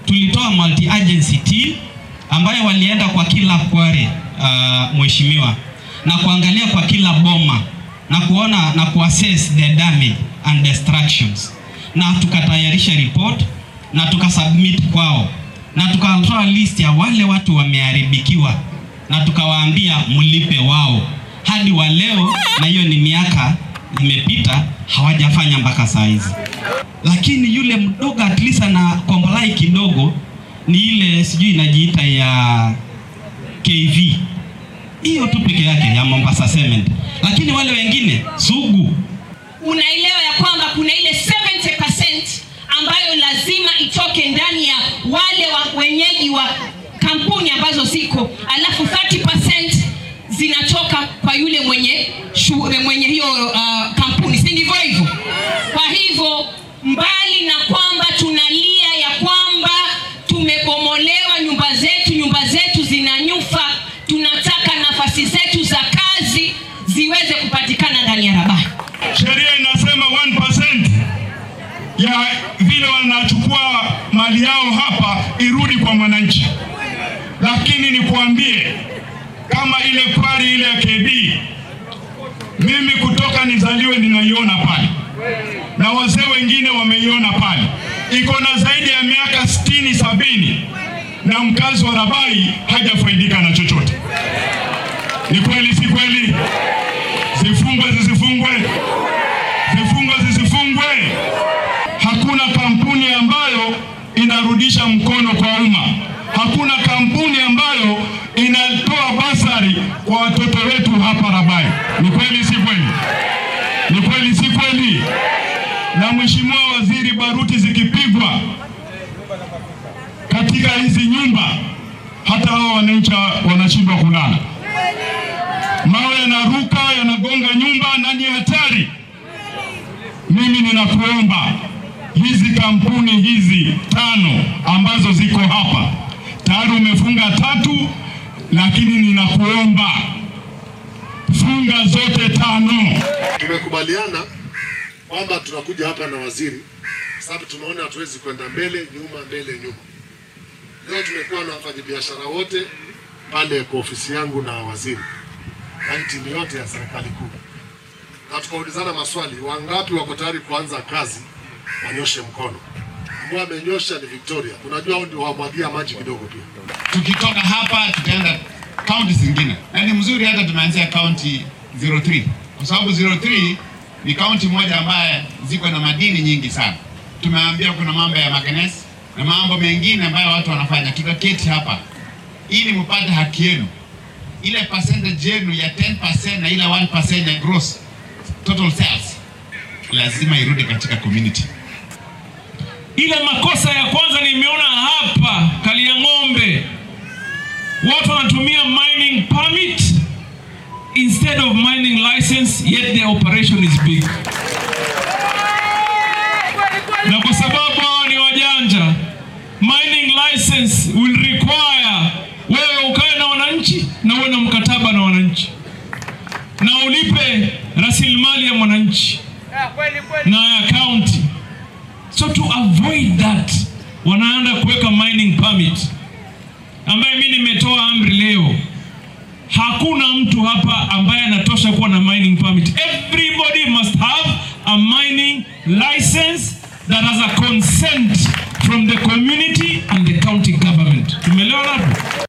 tulitoa multi-agency team ambayo walienda kwa kila kware mheshimiwa, na kuangalia kwa kila boma na kuona na kuassess the damage and destructions, na tukatayarisha report na tukasubmit kwao, na tukatoa list ya wale watu wameharibikiwa na tukawaambia mlipe wao. Hadi wa leo, na hiyo ni miaka imepita, hawajafanya mpaka saa hizi. Lakini yule mdogo at least na kombolai kidogo ni ile sijui inajiita ya KV. Hiyo tu peke yake ya Mombasa Cement. Lakini wale wengine sugu. Unaelewa ya kwamba kuna ile 70% ambayo lazima itoke ndani ya wale wenyeji wa kampuni ambazo ziko, alafu 30% zinatoka kwa yule mwenye hiyo kampuni, si ndivyo hivyo? Kwa hivyo mbali na kwamba tunalia ya kwamba tumebomolewa nyumba zetu zinanyufa, tunataka nafasi zetu za kazi ziweze kupatikana ndani ya Rabai. Sheria inasema 1% ya vile wanachukua mali yao hapa irudi kwa mwananchi. Lakini nikuambie, kama ile kwari ile ya KB, mimi kutoka nizaliwe ninaiona pale, na wazee wengine wameiona pale. Iko na zaidi ya miaka 60-70, na mkazi wa Rabai hajafaidika na chochote. Ni kweli si kweli? Zifungwe zisifungwe? Zifungwe zisifungwe? Hakuna kampuni ambayo inarudisha mkono kwa umma. Hakuna kampuni ambayo inatoa basari kwa watoto wetu hapa Rabai. Ni kweli si kweli? Ni kweli si kweli? Na Mheshimiwa Waziri, baruti zikipigwa katika hizi nyumba, hata hao wananchi wanashindwa kulala. Mawe yanaruka yanagonga nyumba na ni hatari. Mimi ninakuomba, hizi kampuni hizi 5 ambazo ziko hapa, tayari umefunga 3, lakini ninakuomba funga zote 5. Tumekubaliana kwamba tunakuja hapa na waziri, sababu tunaona hatuwezi kwenda mbele nyuma. Leo tumekuwa na wafanyabiashara wote pale kwa ofisi yangu na waziri na timu yote ya serikali kuu, na tukaulizana maswali, wangapi wako tayari kuanza kazi, wanyoshe mkono. Ambao amenyosha ni Victoria. Unajua hao ndio wamwagia maji kidogo pia. Tukitoka hapa tutaenda county zingine. Na ni mzuri hata tumeanzia county 03. Kwa sababu 03 ni county moja ambaye ziko na madini nyingi sana. Tumeambia kuna mambo ya manganese na mambo mengine ambayo watu wanafanya. Tutaketi hapa ili mpate haki yenu. Ile percentage yenu ya 10% na ile 1% ya gross total sales lazima irudi katika community. Ile makosa ya kwanza nimeona hapa Kaliang'ombe, watu wanatumia mining permit instead of mining license, yet the operation is big. Na kwa sababu ni wajanja, mining license will require wewe ukae na wananchi na uwe na mkataba na wananchi na ulipe rasilimali ya mwananchi na ya county. So to avoid that, wanaenda kuweka mining permit ambaye mimi nimetoa amri leo. Hakuna mtu hapa ambaye anatosha kuwa na mining permit. Everybody must have a mining license that has a consent from the community and the county government. Tumeelewana hapo?